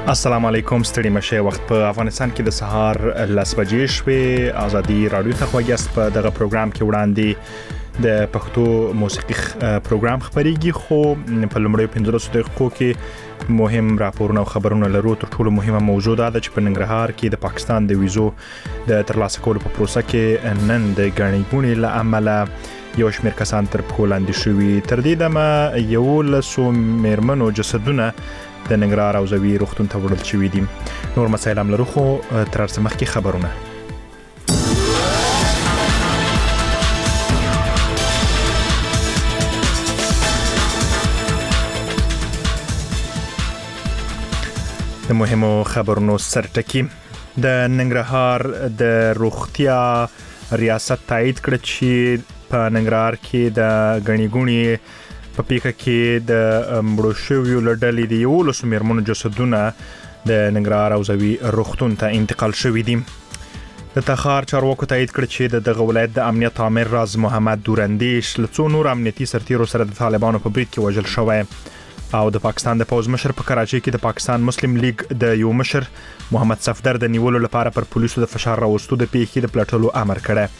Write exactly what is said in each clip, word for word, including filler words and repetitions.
السلام علیکم، ستړي مشه. وخت په افغانستان کې د سهار لس بجې شوې. ازادي رادیو ته خوږیاست. په دغه پروګرام کې وړاندې د پښتو موسیقي پروګرام خبريږي، خو په لومړیو پنځلسو دقیقو کې مهم راپورونه او خبرونه لرو. تر ټولو مهمه موضوع دا ده چې په ننګرهار کې د پاکستان د ویزو د ترلاسه کولو په پروسه کې نن د ګڼې ګوڼې له امله یو شمېر کسان تر پښو لاندې شوي. تر دې دمه یولسو میرمنو جسدونه د ننګرهار او زوی روغتون ته وړل شوي دي. نور مسایل هم لرو، خو تر هر مخکې خبرونه. د مهمو خبرونو سرټکی. د ننګرهار د روغتیا ریاست تایید کړ چې په ننګرهار کې د ګڼې ګوڼې په پیښه کې د مړو شویو له ډلې د یولسو میرمنو جسدونه د ننګرهار او زوی روغتون ته انتقال شوي دي. د تخار چارواکو تایید کړ چې د دغه ولایت د امنیت عامر راز محمد دوراندیش له څو نور امنیتي سرتیرو سره د طالبانو په برید کې وژل شوی، او د پاکستان د پوز مشر په کراچۍ کې د پاکستان مسلم لیگ د یو مشر محمد صفدر د نیولو لپاره پر پولیسو د فشار راوستو د پیښې د پلټلو امر کړی.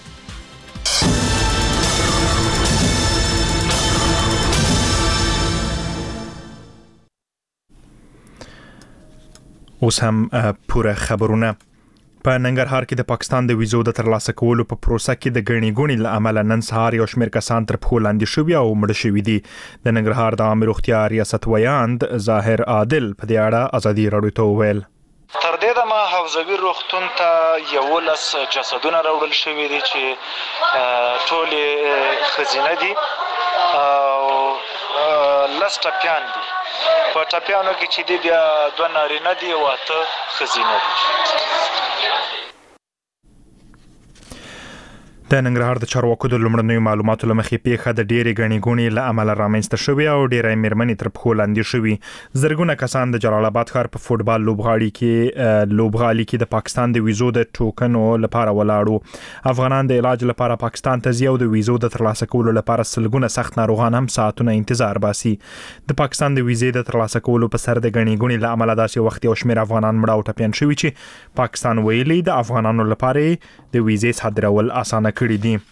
اوس هم پوره خبرونه. په ننګرهار کې د پاکستان د ویزو د ترلاسه کولو په پروسه کې د ګڼې ګوڼې له امله نن سهار یو شمېر کسان تر پښو لاندې شوي او مړه شوي دي. د ننګرهار د عامه روغتیا ریاست ویاند ظاهر عادل په دې اړه ازادي رادیو ته وویل: تر دې دمه حوزوي روغتون ته یولس جسدونه راوړل شوي دي چې ټولې ښځینه دي او لس ټپیان دي. په ټپیانو کې چې دی بیا دوه نارینه دي او اته ښځینه دي. د ننګرهار د چارواکو د لومړنیو معلوماتو له مخې پیښه د ډېرې ګڼې ګوڼې له امله رامنځته شوې او ډېری میرمنې تر پښو لاندې شوي. زرګونه کسان د جلال آباد ښار په فوټبال لوبغالي کې لوبغالي کې د پاکستان د ویزو د ټوکنو لپاره ولاړو. افغانان د علاج لپاره پاکستان ته ځي او د ویزو د ترلاسه کولو لپاره سلګونه سخت ناروغان هم ساعتونه انتظار باسي. د پاکستان د ویزې د ترلاسه کولو په سر د ګڼې ګوڼې له امله داسې وخت یو شمېر افغانان مړه او ټپیان شوي چې پاکستان ویلي د افغانانو لپاره د ویزې صادرول اسانه کړي دي.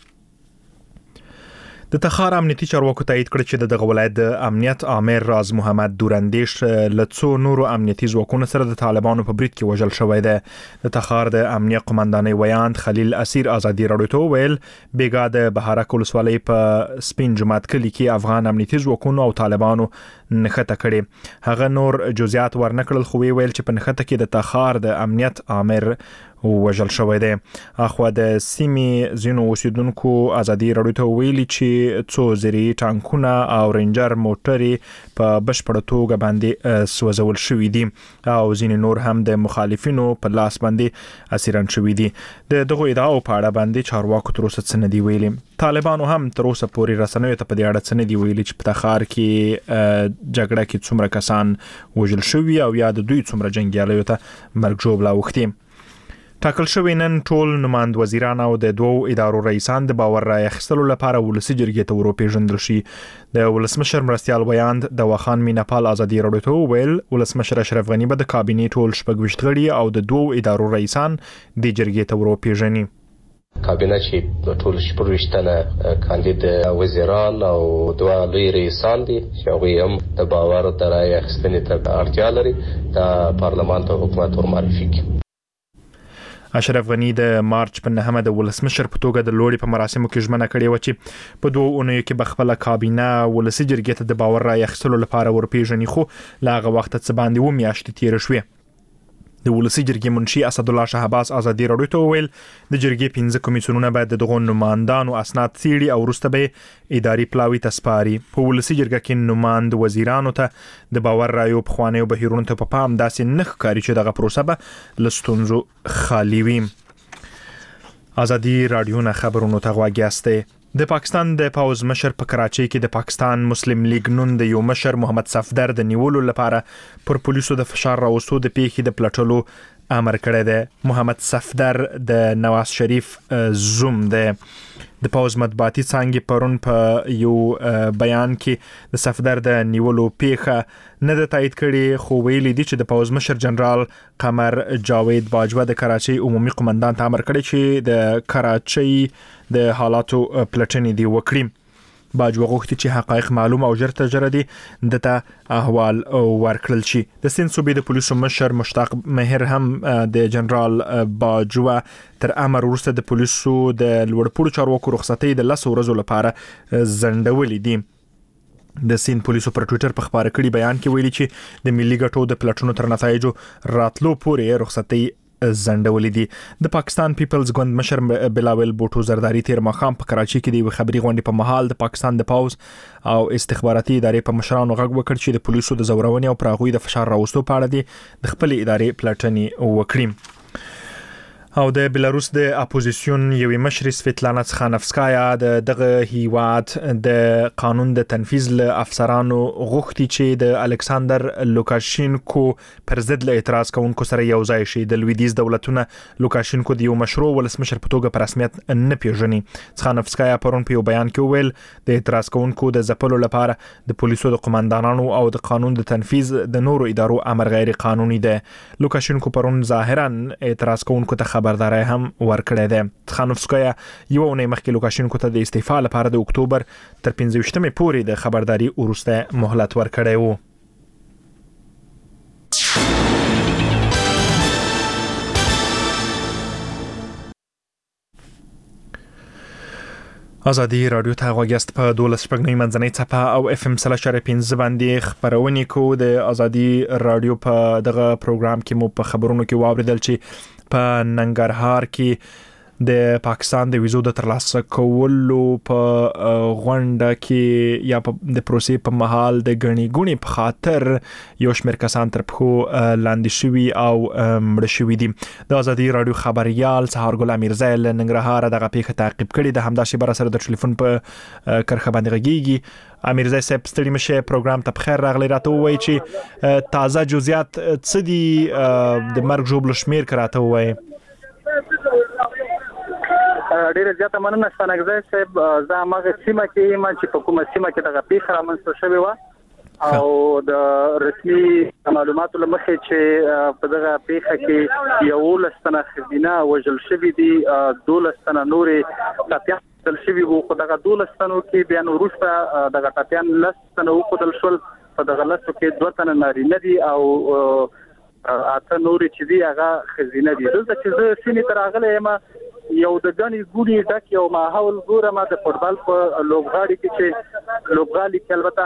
د تخار امنیتي چارواکو تایید کړ چې د دغه ولایت د امنیت عامر راز محمد دوراندیش له څو نورو امنیتي ځواکونو سره د طالبانو په برید کې وژل شوی دی. د تخار د امنیت قومندانۍ ویاند خلیل اسیر ازادي رادیو ته وویل: بیګا د بهارک ولسوالۍ په سپین جومات کلي کې افغان امنیتي ځواکونو او طالبانو نښته کړې. هغه نور جزئیات ورنکړل، خو ویل چې په نښته کې د تخار د امنیت عامر وژل شوی دی. اخوا د سیمې ځینو اوسیدونکو ازادي رادیو ته ویلي چې څو زری ټانکونه او رینجر موټرې په بشپړه توګه باندې سوځول شوي دي او ځینې نور هم د مخالفینو په لاس باندې اسیران شوي دي. د دغو ادعاو په اړه باندې چارواکو تر اوسه څه نه دي ویلي. طالبانو هم تر اوسه پورې رسنیو ته په دې اړه څه نه دي ویلي چې په تخار کې جګړه کې څومره کسان وژل شوي او یا د دوی څومره جنګیالیو ته مرګ ژوبله اوښتي. ټاکل شوی نن ټول نماند وزیران او د دوو ادارو رئیسان د باور رای اخیستلو لپاره ولسي جرګې ته وروپېژندل شي. د ولسمشر مرستیال ویاند دواخان میناپال ازادي رادیو ته وویل: ولسمشر اشرف غني به د کابینې ټول شپږ ویشت غړي او د دوو ادارو رئیسان د جرګې ته وروپېژني. کابینه چې د ټول شپږ ویشت تنه کاندید وزیران او دوه لوی رئیسان دي چې هغوی هم د باور د رای اخیستنې ته اړتیا لري، د پارلمان ته حکومت ورمعرفي کړي. اشرف غني د مارچ په نهمه د ولسمشر په توګه د لوړي په مراسمو کې ژمنه کړې و چې په دوه اونیو کې به خپله کابینه ولسي جرګې ته د باور رای اخیستلو لپاره ورپېژني، خو له هغه وخته څه باندې اووه میاشتې تېرې شوې. د ولسي جرګې منشي اسدالله شهباز ازادي رادیو ته وویل: د جرګې پنځه کمیسیونونه باید د دغو نمایندانو اسناد څېړي او وروسته به اداري پلاوي ته سپاري. په ولسي جرګه کې نماند وزیرانو ته د باور رایو پخوانیو بهیرونو ته په پام داسې نه ښکاري چې دغه پروسه به له ستونزو خالي وي. ازادي رادیو نه خبرونو ته غوږ یاستئ. د پاکستان د پوز مشر په کراچۍ کې د پاکستان مسلم لیگ نون د یو مشر محمد صفدر د نیولو لپاره پر پولیسو د فشار راوستو د پیښې د پلټلو امر کړی دی. محمد صفدر د نواز شریف زوم دی. د پوز مطبوعاتي څانګې پرون په یو بیان کې د صفدر د نیولو پیښه نه د تایید کړي، خو ویلي دي چې د پوز مشر جنرال قمر جاوید باجوه د کراچۍ عمومي قومندان ته امر کړی چې د کراچۍ د حالاتو پلټنې دی وکړي. باجوه غوښتي چې حقایق معلوم او ژر تر ژره دي دته احوال ورکړل شي. د سند صوبې د پولیسو مشر مشتاق مهر هم د جنرال باجوه تر امر وروسته د پولیسو د لوړپوړو چارواکو رخصتۍ د لس ورځو لپاره ځنډولې دي. د سند پولیسو پر ټوئیټر په خبره کړي بیان کې ویلي چې د ملي ګټو د پلټنو تر نتایجو راتلو پورې رخصتۍ زندولې دي. د پاکستان پیپلز ګوند مشر بلاول بوټو زرداری تیر مخام په کراچۍ کې د خبري غونډې په محل د پاکستان د پاوز او استخباراتي ادارې په مشرانو غږ وکړ چې د پولیسو د زورونې او پراغوي د فشار راوستو په اړه دي د خپل ادارې پلټنې وکړي. او د بلاروس د اپوزیسیون یوې مشر سویتلانا تسخانفسکایا د دغه هیواد د قانون د تنفیذ له افسرانو غوښتي چې د الکساندر لوکاشینکو پر ضد له اعتراض کوونکو سره یو ځای شي. د لویدیز دولتونه لوکاشینکو د یو مشروع ولسمشر په توګه په رسمیت نه پیژني. تسخانفسکایا پرون په یو بیان کې ویل د اعتراض کوونکو د ځپلو لپاره د پولیسو د قومندانانو او د قانون د تنفیذ د نورو ادارو امر غیر قانوني ده. لوکاشینکو پرون ظاهرا اعتراض کوونکو ته خبرداري هم ورکړې ده. تخانوفسکایا یو اونۍ مخکې لوکاشینکو ته د استعفا لپاره د اکتوبر تر پنځه ویشتمې پورې د خبرداري وروسته مهلت ورکړی و. ازادي رادیو ته غوښتل په دولس شپږنۍ منځنۍ صفحه او اف ام سلا شر پنځه باندې خبرونه کو. د ازادي رادیو په دغه پروګرام کې مو په خبرونو کې واوریدل چې په ننګرهار کې د پاکستان د ویزو د ترلاسه کولو په غونډه کې یا د پروسې په محل د غنی ګونی په خاطر یو شمېر کسان تر پخو لاندې شوي او مړ شوي دي. د ازادي رادیو خبريال سهار ګل امیرزای له ننګرهار دغه پیښه تعقیب کړي. د همداسې بر سره د ټلیفون په کرخه باندې غږیږي. امیرزای صاحب ستړي مشه پروګرام ته بخیر راغلی. راته وایي چې تازه جزئیات څه دي د مرګ ژوبل شمیر کراته وایي. ډیره زیاته مننه ستنګزای صاحب. زه هغه سیمه کې یم چې په کومه سیمه کې دغه پیښه رامنځته شوې وه او د رسمي معلوماتو لمخې چې په دغه پیښه کې یولس تنه ښځینه وژل شوي دي، دولس تنه نورې ټپیان وژل شوي وو. خو دغه دولس تنو کې بیا نو وروسته دغه ټپیان لس تنه وښودل شول. په دغه لسو کې دوه تنه نارینه دي او اته نورې چې دي هغه ښځینه دي. دلته چې زه سیمې ته راغلی یم یو د غني ګونی ډک یو ماحول ګورم د فوټبال په لوبغاړي کې چې لوبغالي کې البته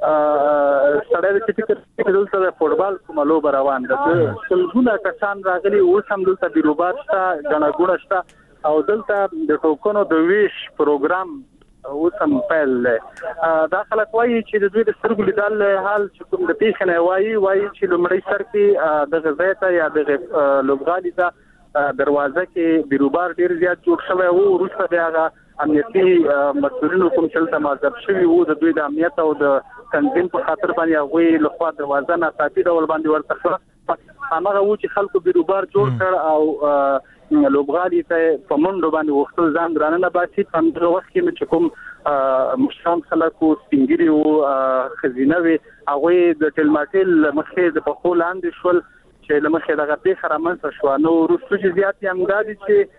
سړی چې فکر کوي دلته د فوټبال کومه لوبه روان ده. څلګونه کسان راغلي اوس هم دلته بیروبار شته، غڼه ګوڼه شته او دلته د ټوکنو د ویش پروګرام اوس هم پیل دی. دا خلک وایي چې د دوی د سترګو لیدل حال چې کوم د پیښې نه وایي وایي چې لومړی سر کې دغه ځای ته یا دغه لوبغالي ته دروازه کې بیروبار ډیر زیات جوړ شوی وو. وروسته بیا هغه امنیتي مسؤلینو کوم چې تل معذب شوي وو د دوی د امنیت او د تنظیم په خاطر باندې هغوی لخوا دروازه ناڅاپي ډول باندې ورته هماغه وو چې خلکو بیروبار جوړ کړ او لوبغالي ته په منډو باندې وختل ځان درانه باسي. په همدغه وخت کې چې کوم مشران خلکو سپینګیري وو ښځینه وې هغوی د ټلماټل مخې د پښو لاندې شول چې لمخې دغه پیښه رامنځته شوه. نو وروسته چې زیات یې هم دا دي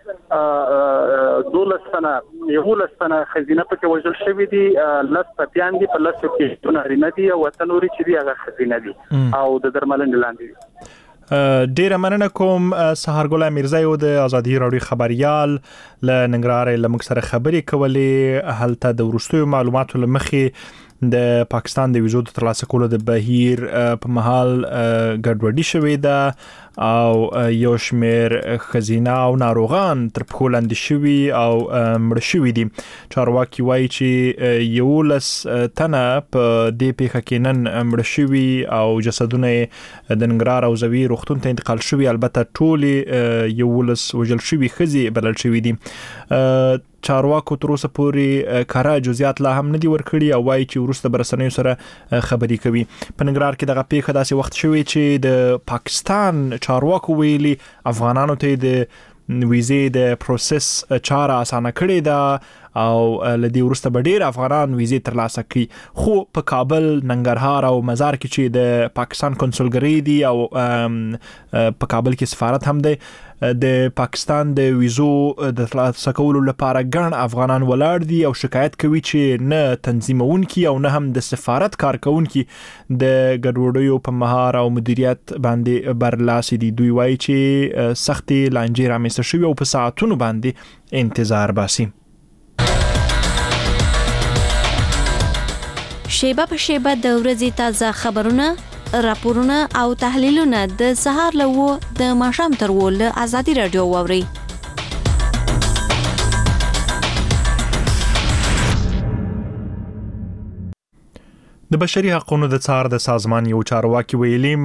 چې دولس تنه یولس تنه ښځینه پکې وژل شوي دي، لس ټپیان دي، په لسو کې دوه نارینه دي او اته نورې چې دي هغه ښځینه دي او د درملنې لاندې دي. ډیره مننه کوم سهار ګل امیرزای او د ازادي رادیو خبريال ل ننګرهار لمک سره خبرې کولې. هلته د ورستیو معلوماتو لمخې د پاکستان د ویزو د ترلاسه کولو د بهیر په محل ګډوډي شوې ده او یو شمېر ښځینه او ناروغان تر پښو لاندې شوي او مړه شوي دي. چارواکي وایي چې یولس تنه په دې پیښه کې نن مړه شوي او جسدونه د ننګرهار او زوی روغتون ته انتقال شوي. البته ټولې یولس وژل شوي ښځې بلل شوي دي. چارواکو تر اوسه پورې کارا جزئیات لا هم نه دي ورکړي او وایي چې ورسته برسنیو سره خبري کوي. په ننګرهار کې دغه پیښه داسې وخت شوی چې د پاکستان چارواکو ویلي افغانانو ته د ویزې د پروسس چاره اسانه کړې ده او لدی ورسته به ډیر افغانان ویزې ترلاسه کړي خو په کابل ننګرهار او مزار کې چې د پاکستان کنسولګری دی او په کابل کې سفارت هم دی د پاکستان د ویزو د ترلاسه کولو لپاره ګڼ افغانان ولاړ دي او شکایت کوي چې نه تنظیمونکي او نه هم د سفارت کارکونکي د ګډوډیو په مهار او مدیریت باندې برلاسي دي. دوی وایي چې سختي لانجې رامنځته شوي او په ساعتونو باندې انتظار باسي. شیبه په شیبه د ورځې تازه خبرونه، راپورونه او تحلیلونه د سهار له و د ماښام تر و له ازادي رادیو واوري. د بشري حقوقو د څار د سازمان یو چارواکي ویلي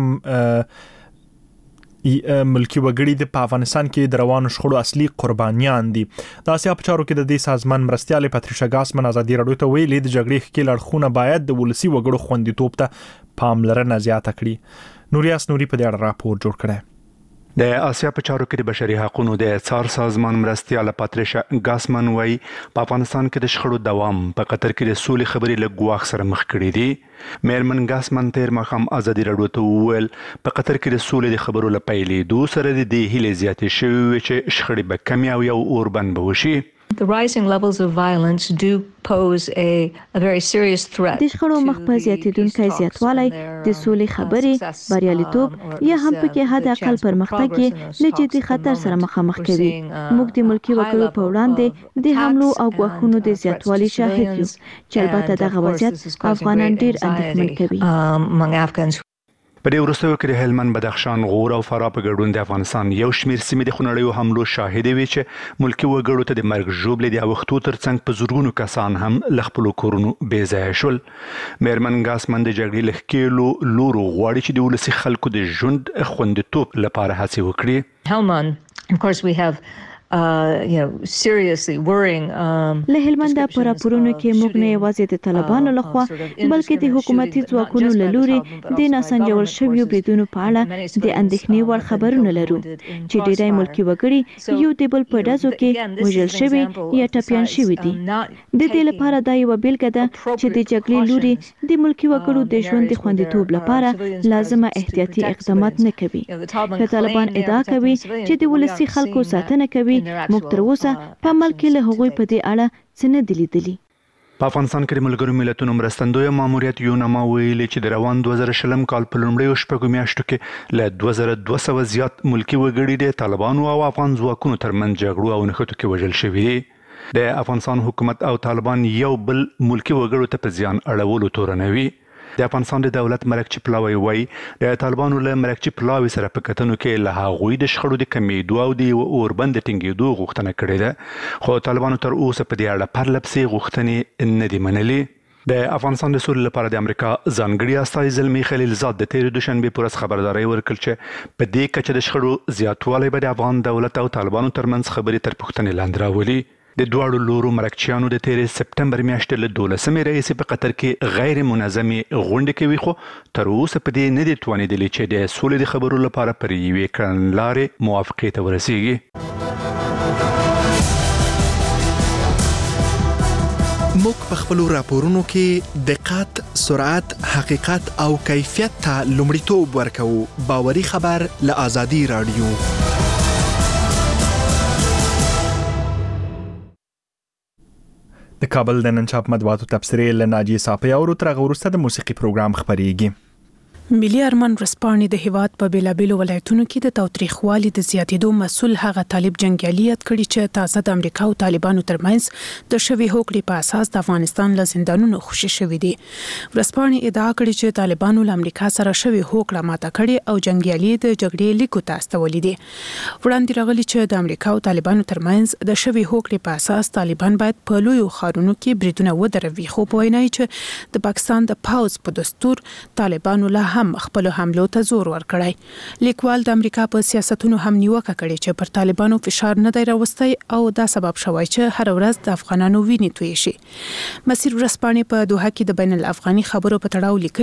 ملکی وګړي د افغانستان کې د روانو شخړو اصلي قربانیان دي. د اسیا په چارو کې د دې سازمان مرستياله پاتریشا ګاسمن ازادي رادیو ته ویلي د جګړې ښکیل اړخونه باید د ولسی وګړو خوندیتوب ته پاملرنه زیاته کړي. نوریاس نوري په دې اړه راپور جوړ کړی. د اسیا په چارو کې د بشري حقوقو د څار سازمان مرستياله پاتریشا ګاسمن وايي په افغانستان کې د شخړو دوام په قطر کې د سولې خبرې له ګواښ سره مخ کړي دي. مېرمن ګاسمن تیر مخام ازادي رادیو ته وویل په قطر کې د سولې د خبرو لپاره دوه سره د دې هلې زیاتې شوې چې شخړې به کم او یو اوربند به وشي. The rising levels of violence do pose a, a very serious threat. د شخړو مخ په زیاتېدونکي زیاتوالی د سولې خبرې بریالیتوب یا هم پکې حد اقل پرمختګ یې له جدي خطر سره مخامخ کوي. موږ د ملکی وګړو په وړاندې د حملو او غوښتنو د زیاتوالي شاهد یو چې البته دغه وضعیت افغانان ډیر اندېښمن کوي. په دې وروستیو کې د هلمند، بدخشان، غور او فراه په ګډون د افغانستان یو شمېر سیمې د خونړیو حملو شاهد وي چې ملکی وګړو ته د مرګ ژوبلې د اوښتو ترڅنګ په زورګونو کسان هم له خپلو کورونو بې ځایه شول. مېرمن ګاسمن د جګړې له ښکیلو لورو غواړي چې د ولسي خلکو د ژوند خوندیتوب لپاره هڅې وکړي. Helmand, of course we have Uh, you know, seriously worrying. Um, له هلمند په راپورونو کې موږ نه یوازې د طالبانو لخوا بلکې د حکومتي ځواکونو له لوري د ناسنجول شویو بریدونو په اړه د اندېښنې وړ خبرونه لرو چې ډېری ملکی وګړي یو د بل په ډزو کې وژل شوي یا ټپیان شوي دي. د دې لپاره دا یو بیلګه ده چې د جګړې لوري د ملکی وګړو د ژوند د خوندیتوب لپاره لازمه احتیاطي اقدامات نه کوي. که طالبان ادعا کوي چې د ولسي خلکو ساتنه کوي، موږ تر اوسه په عمل کې له هغوی په دې اړه څه نه دي لیدلي. په افغانستان کې د ملګرو ملتونو مرستندوی ماموریت یونما ویلي چې د روان دوه زره شلم کال په لومړیو شپږو میاشتو کې له دوه زره دوه سوه زیات ملکی وګړي د طالبانو او افغان ځواکونو ترمنځ جګړو او نښتو کې وژل شوي دي. د افغانستان حکومت او طالبان یو بل ملکی وګړو ته په زیان اړولو تورنوي. د افغانستان د دولت مرکچی پلاوی وای د طالبانو له مرکچی پلاوی سره په کتنو کې له هغوی د شخړو د کمیدو او د اوربند ټینګېدو غوښتنه کړې ده، خو طالبانو تر اوسه په دې اړه پرلپسې غوښتنې نه دي منلي. د افغانستان د سولې لپاره د امریکا ځانګړي استازي زلمی خلیلزاد د تیر دوشنبه پر ورځ خبرداري ورکړه چې په دې کچه د شخړو زیاتوالی به د افغان دولت او طالبانو ترمنځ خبرې تر پوښتنې لاندې راولي. د دواړو لورو مرکچیانو د تیر سپټمبر میاشتې له دولسمې راهیسې په قطر کې غیر منظمې غونډې کوي، خو تر اوسه په دې نه دي توانېدلي چې د سولې د خبرو لپاره پر یوې کړنلارې موافقې ته ورسیږي. موږ په خپلو راپورونو کې دقت، سرعت، حقیقت او کیفیت ته لومړیتوب ورکوو. باوري خبر له ازادي رادیو. د کابل د نن چاپ مطبوعاتو تبصرې له ناجیه صافی او تر هغه وروسته د موسیقي پروګرام خبرېږي. ملي ارمان ورځپاڼې د هیواد په بیلابیلو ولایتونو کې د تاوتریخوالي د زیاتېدو مسؤل هغه طالب جنګیالي یاد کړي چې تازه د امریکا او طالبانو ترمنځ د شوي هوکړې په اساس د افغانستان له زندانونو خوشي شوي دي. ورځپاڼې ادعا کړې چې طالبانو له امریکا سره شوي هوکړه ماته کړې او جنګیالي د جګړې لیکو ته استولي دي. وړاندې راغلي چې د امریکا او طالبانو ترمنځ د شوي هوکړې په اساس طالبان باید په لویو ښارونو کې بریدونه ودروي، خو په وینا چې د پاکستان د پاوز په دستور طالبانو له هم خپل حملو ته زور ورکړی. لیکوال د امریکا په سیاستونو هم نیوکه کړې چې پر طالبانو فشار نه دی راوستی او دا سبب شوی چې هر ورځ د افغانانو وینې تویې شي. مسیر ورځپاڼې په دوحه کې د بین الافغاني خبرو په تړاو لیکلي